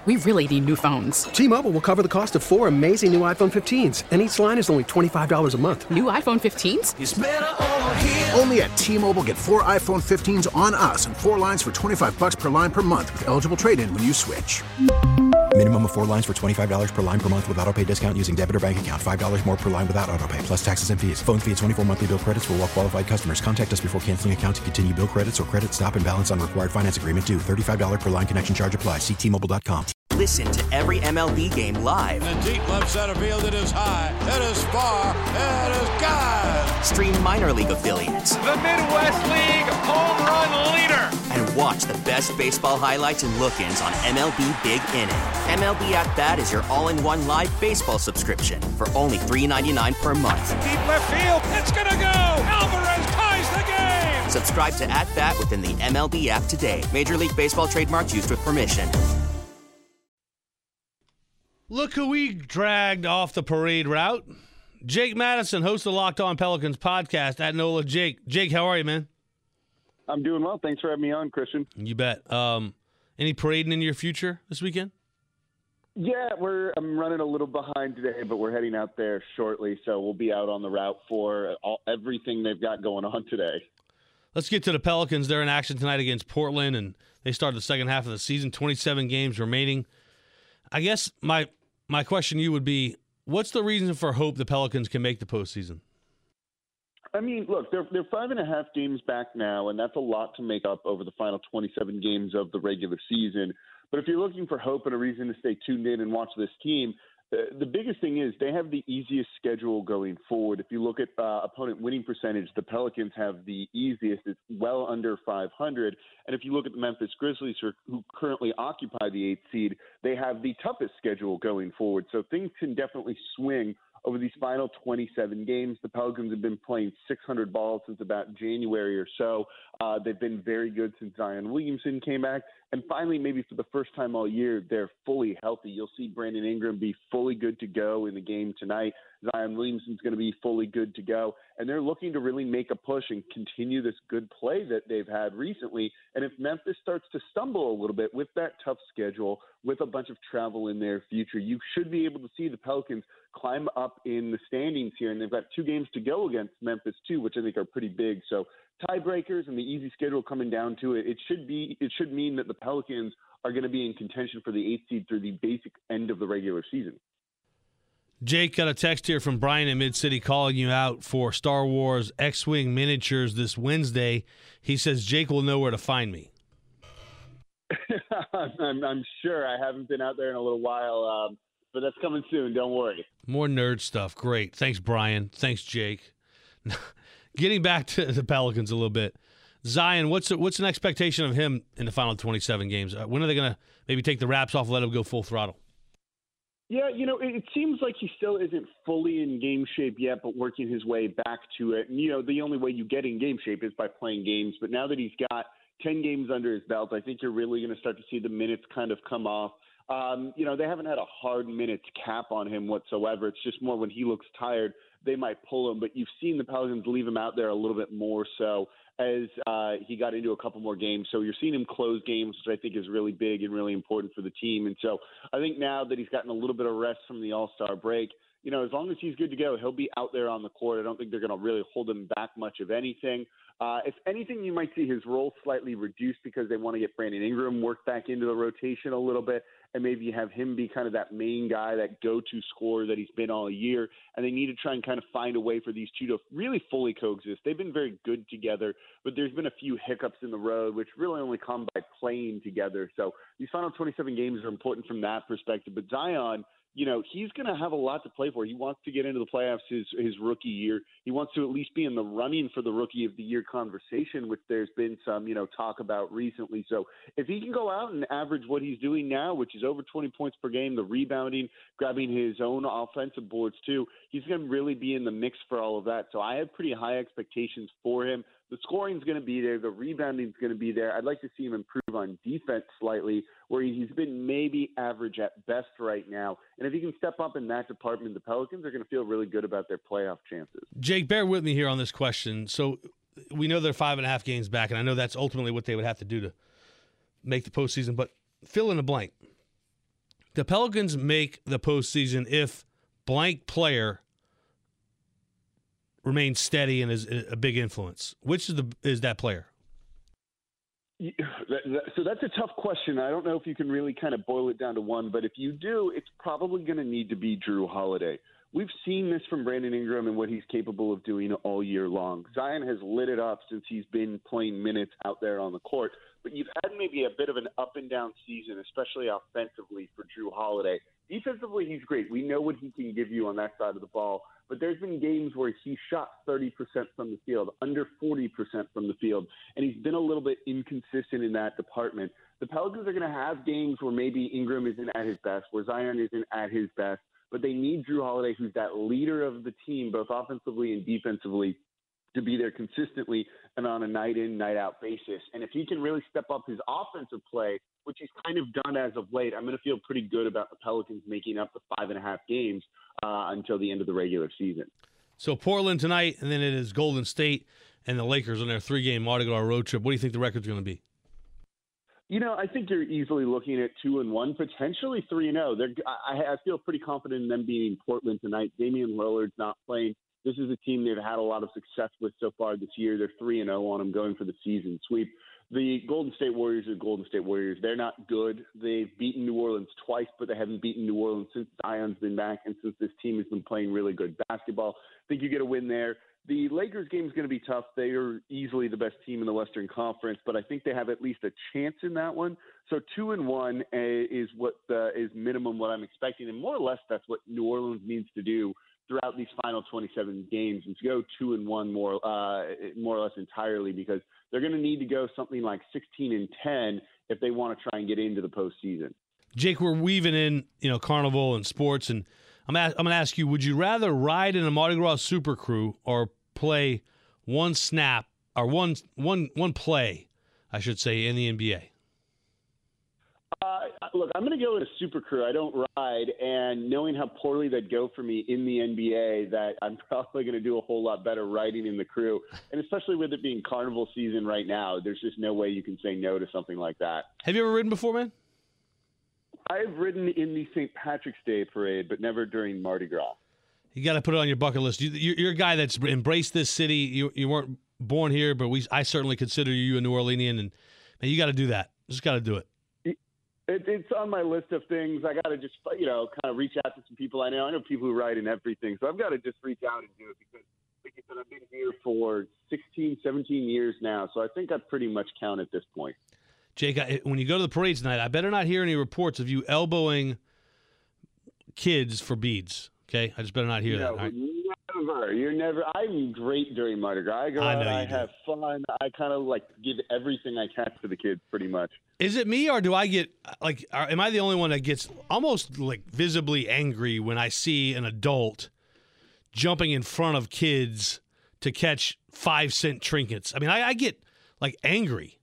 We really need new phones. T-Mobile will cover the cost of 4 amazing new iPhone 15s, and each line is only $25 a month. New iPhone 15s? It's better over here. Only at T-Mobile, get 4 iPhone 15s on us and 4 lines for $25 per line per month with eligible trade-in when you switch. Minimum of 4 lines for $25 per line per month with autopay discount using debit or bank account. $5 more per line without autopay, plus taxes and fees. Phone fee at 24 monthly bill credits for well-qualified customers. Contact us before canceling account to continue bill credits or credit stop and balance on required finance agreement due. $35 per line connection charge applies. See T-Mobile.com. Listen to every MLB game live. In the deep left center field, it is high, it is far, it is gone. Stream minor league affiliates. The Midwest League home run leader. And watch the best baseball highlights and look-ins on MLB Big Inning. MLB At Bat is your all-in-one live baseball subscription for only $3.99 per month. Deep left field, it's gonna go. Alvarez ties the game. Subscribe to At Bat within the MLB app today. Major League Baseball trademarks used with permission. Look who we dragged off the parade route. Jake Madison, host of the Locked On Pelicans podcast at NOLA. Jake, how are you, man? I'm doing well. Thanks for having me on, Christian. You bet. Any parading in your future this weekend? Yeah, I'm running a little behind today, but we're heading out there shortly, so we'll be out on the route for everything they've got going on today. Let's get to the Pelicans. They're in action tonight against Portland, and they start the second half of the season, 27 games remaining. I guess my question to you would be, what's the reason for hope the Pelicans can make the postseason? I mean, look, they're 5.5 games back now, and that's a lot to make up over the final 27 games of the regular season. But if you're looking for hope and a reason to stay tuned in and watch this team, the biggest thing is they have the easiest schedule going forward. If you look at opponent winning percentage, the Pelicans have the easiest. It's well under 500. And if you look at the Memphis Grizzlies, who currently occupy the 8th seed, they have the toughest schedule going forward. So things can definitely swing over these final 27 games. The Pelicans have been playing 600 balls since about January or so. They've been very good since Zion Williamson came back. And finally, maybe for the first time all year, they're fully healthy. You'll see Brandon Ingram be fully good to go in the game tonight. Zion Williamson's going to be fully good to go. And they're looking to really make a push and continue this good play that they've had recently. And if Memphis starts to stumble a little bit with that tough schedule, with a bunch of travel in their future, you should be able to see the Pelicans climb up in the standings here. And they've got 2 games to go against Memphis, too, which I think are pretty big. So tiebreakers and the easy schedule coming down to it, it should mean that the Pelicans are going to be in contention for the 8th seed through the basic end of the regular season. Jake, got a text here from Brian in Mid-City calling you out for Star Wars X-Wing miniatures this Wednesday. He says Jake will know where to find me. I'm sure. I haven't been out there in a little while, but that's coming soon. Don't worry. More nerd stuff. Great. Thanks, Brian. Thanks, Jake. Getting back to the Pelicans a little bit. Zion, what's an expectation of him in the final 27 games? When are they going to maybe take the wraps off and let him go full throttle? Yeah, it seems like he still isn't fully in game shape yet, but working his way back to it. And, the only way you get in game shape is by playing games. But now that he's got 10 games under his belt, I think you're really going to start to see the minutes kind of come off. They haven't had a hard minutes cap on him whatsoever. It's just more when he looks tired, they might pull him. But you've seen the Pelicans leave him out there a little bit more so as he got into a couple more games. So you're seeing him close games, which I think is really big and really important for the team. And so I think now that he's gotten a little bit of rest from the All-Star break, as long as he's good to go, he'll be out there on the court. I don't think they're going to really hold him back much of anything. If anything, you might see his role slightly reduced because they want to get Brandon Ingram worked back into the rotation a little bit, and maybe have him be kind of that main guy, that go-to scorer that he's been all year. And they need to try and kind of find a way for these two to really fully coexist. They've been very good together, but there's been a few hiccups in the road, which really only come by playing together. So these final 27 games are important from that perspective. But Zion, he's going to have a lot to play for. He wants to get into the playoffs his rookie year. He wants to at least be in the running for the Rookie of the Year conversation, which there's been some, talk about recently. So if he can go out and average what he's doing now, which is over 20 points per game, the rebounding, grabbing his own offensive boards too, he's going to really be in the mix for all of that. So I have pretty high expectations for him. The scoring's going to be there. The rebounding's going to be there. I'd like to see him improve on defense slightly, where he's been maybe average at best right now. And if he can step up in that department, the Pelicans are going to feel really good about their playoff chances. Jake, bear with me here on this question. So we know they're 5.5 games back, and I know that's ultimately what they would have to do to make the postseason, but fill in the blank. the Pelicans make the postseason if blank player remains steady and is a big influence? Which is that player? So that's a tough question. I don't know if you can really kind of boil it down to one, but if you do, it's probably going to need to be Jrue Holiday. We've seen this from Brandon Ingram and what he's capable of doing all year long. Zion has lit it up since he's been playing minutes out there on the court, but you've had maybe a bit of an up and down season, especially offensively for Jrue Holiday. Defensively, he's great. We know what he can give you on that side of the ball, but there's been games where he shot 30% from the field, under 40% from the field, and he's been a little bit inconsistent in that department. The Pelicans are going to have games where maybe Ingram isn't at his best, where Zion isn't at his best, but they need Jrue Holiday, who's that leader of the team, both offensively and defensively, to be there consistently and on a night-in, night-out basis. And if he can really step up his offensive play, which he's kind of done as of late, I'm going to feel pretty good about the Pelicans making up the 5.5 games until the end of the regular season. So Portland tonight, and then it is Golden State and the Lakers on their 3-game Mardi Gras road trip. What do you think the record's going to be? I think you're easily looking at 2-1, potentially 3-0. I feel pretty confident in them beating Portland tonight. Damian Lillard's not playing. This is a team they've had a lot of success with so far this year. They're 3-0 on them, going for the season sweep. The Golden State Warriors are Golden State Warriors. They're not good. They've beaten New Orleans twice, but they haven't beaten New Orleans since Zion's been back and since this team has been playing really good basketball. I think you get a win there. The Lakers game is going to be tough. They are easily the best team in the Western Conference, but I think they have at least a chance in that one. So 2-1 is what is minimum what I'm expecting, and more or less that's what New Orleans needs to do throughout these final 27 games, and to go 2-1 more or less entirely, because they're going to need to go something like 16-10 if they want to try and get into the postseason. Jake, we're weaving in, Carnival and sports, and I'm going to ask you: would you rather ride in a Mardi Gras Super Crew or play one snap or one play, I should say, in the NBA? Look, I'm going to go with a Super Crew. I don't ride, and knowing how poorly that'd go for me in the NBA, that I'm probably going to do a whole lot better riding in the Crew. And especially with it being Carnival season right now, there's just no way you can say no to something like that. Have you ever ridden before, man? I've ridden in the St. Patrick's Day parade, but never during Mardi Gras. You got to put it on your bucket list. You're a guy that's embraced this city. You weren't born here, but I certainly consider you a New Orleanian, and man, you got to do that. Just got to do it. It's on my list of things. I got to just, kind of reach out to some people I know. I know people who ride in everything, so I've got to just reach out and do it because, like I said, I've been here for 16, 17 years now, so I think I pretty much count at this point. Jake, when you go to the parade tonight, I better not hear any reports of you elbowing kids for beads, okay? I just better not hear that. Right? Never. You're never. I'm great during Mardi Gras. I go out, I have fun. I kind of give everything I can to the kids, pretty much. Is it me, or do I get am I the only one that gets almost visibly angry when I see an adult jumping in front of kids to catch 5-cent trinkets? I mean, I get angry.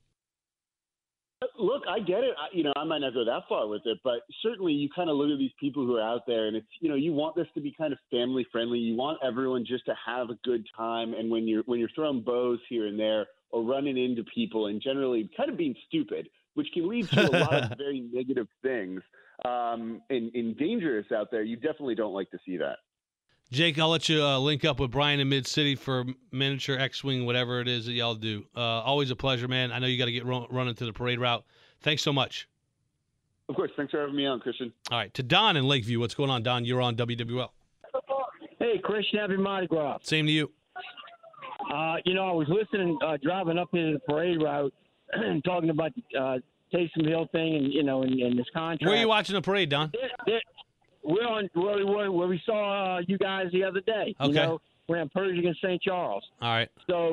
Look, I get it. I might not go that far with it, but certainly you kind of look at these people who are out there, and it's, you want this to be kind of family friendly. You want everyone just to have a good time. And when you're throwing bows here and there or running into people and generally kind of being stupid, which can lead to a lot of very negative things and dangerous out there, you definitely don't like to see that. Jake, I'll let you link up with Brian in Mid-City for miniature X-Wing, whatever it is that y'all do. Always a pleasure, man. I know you got to get running to the parade route. Thanks so much. Of course. Thanks for having me on, Christian. All right. To Don in Lakeview. What's going on, Don? You're on WWL. Hey, Christian. Happy Mardi Gras. Same to you. I was listening, driving up into the parade route, talking about the Taysom Hill thing and this contract. Where are you watching the parade, Don? We're on where we saw you guys the other day. Okay. We're in Pershing and St. Charles. All right. So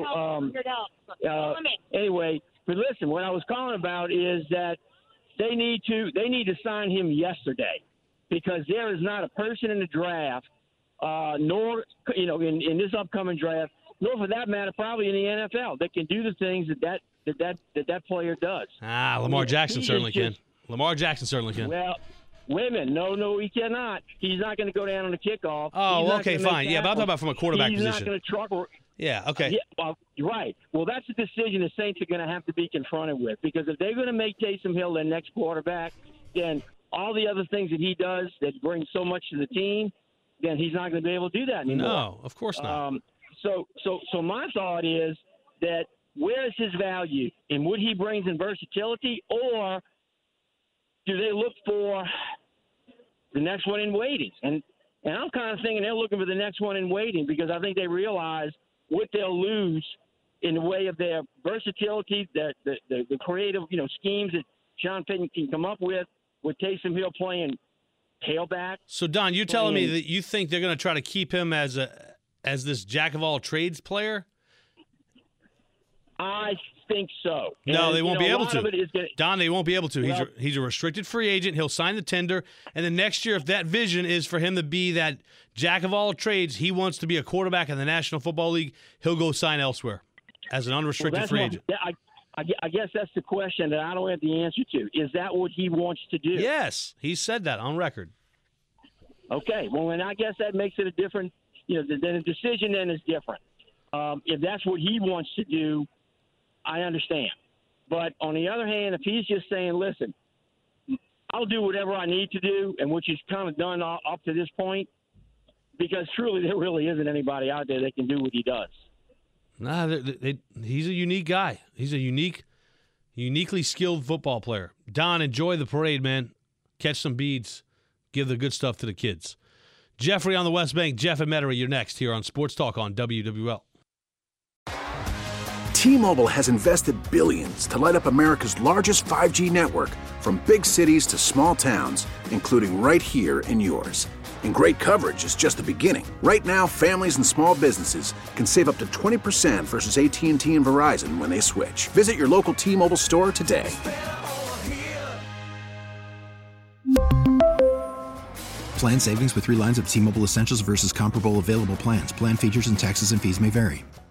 anyway, but listen, what I was calling about is that they need to sign him yesterday, because there is not a person in the draft, nor in this upcoming draft, nor for that matter probably in the NFL, that can do the things that player does. Lamar Jackson certainly can. Lamar Jackson certainly can. Well. Women, no, he cannot. He's not going to go down on the kickoff. Oh, okay, fine. Yeah, but I'm talking about from a quarterback position. He's not going to truck. Yeah, okay. Yeah, well, right. Well, that's a decision the Saints are going to have to be confronted with, because if they're going to make Taysom Hill their next quarterback, then all the other things that he does that brings so much to the team, then he's not going to be able to do that anymore. No, of course not. So my thought is that where is his value and what he brings in versatility, or do they look for the next one in waiting? And I'm kind of thinking they're looking for the next one in waiting, because I think they realize what they'll lose in the way of their versatility, the creative, schemes that Sean Payton can come up with Taysom Hill playing tailback. So Don, you're telling me that you think they're going to try to keep him as this jack of all trades player? I think so. No, they won't be able to. Gonna, Don, they won't be able to. Well, He's a restricted free agent. He'll sign the tender, and then next year, if that vision is for him to be that jack of all trades, he wants to be a quarterback in the National Football League, he'll go sign elsewhere as an unrestricted free agent. I guess that's the question that I don't have the answer to. Is that what he wants to do? Yes, he said that on record. Okay, well, and I guess that makes it a different, then the decision then is different. If that's what he wants to do, I understand. But on the other hand, if he's just saying, listen, I'll do whatever I need to do, and which he's kind of done up to this point, because truly there really isn't anybody out there that can do what he does. Nah, he's a unique guy. He's a uniquely skilled football player. Don, enjoy the parade, man. Catch some beads. Give the good stuff to the kids. Jeffrey on the West Bank. Jeff and Metairie, you're next here on Sports Talk on WWL. T-Mobile has invested billions to light up America's largest 5G network, from big cities to small towns, including right here in yours. And great coverage is just the beginning. Right now, families and small businesses can save up to 20% versus AT&T and Verizon when they switch. Visit your local T-Mobile store today. Plan savings with 3 lines of T-Mobile Essentials versus comparable available plans. Plan features and taxes and fees may vary.